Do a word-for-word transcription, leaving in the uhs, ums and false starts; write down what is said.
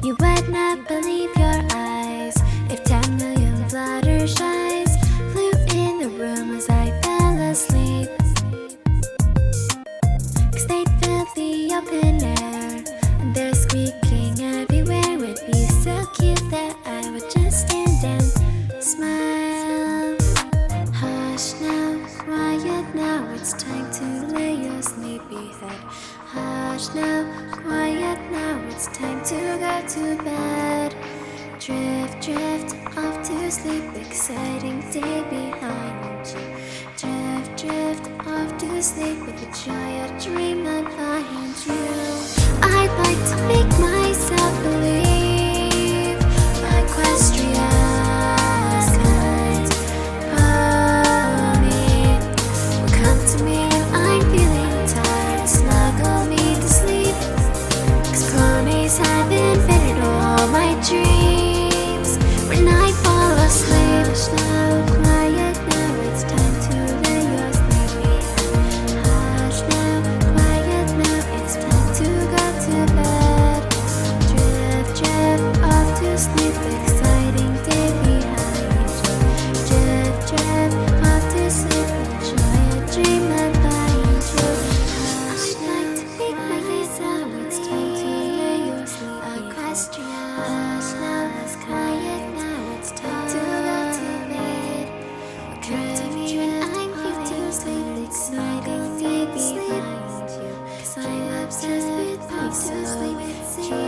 You would not believe your eyes if ten million fluttershies flew in the room as I fell asleep. Cause they'd fill the open air, and their squeaking everywhere would be so cute that I would just stand and smile. Hush now, quiet now, it's time to lay your sleepy head. Hush now, quiet now, it's time to go to bed. Drift, drift off to sleep, exciting day behind you. Drift, drift off to sleep with the joy of dreamland behind you. I'd like to make myself believe Equestria's kind pony will come to me when I'm feeling tired, snuggle me to sleep. Cause ponies have invaded all my dreams when I fall asleep. Hush now, quiet now, it's time to lay your sleepy head. Hush now, quiet now, it's time to go to bed. Drift, drift off to sleep, exciting day behind you. Drift, drift off to sleep with joy and dreamland behind you. I'd like to make my face out, it's time to lay your sleepy Equestria. Hush now, quiet now, it's time to go to bed. Come to me when I'm here to sleep, exciting day behind you. Cause I'm obsessed with pop to sleep.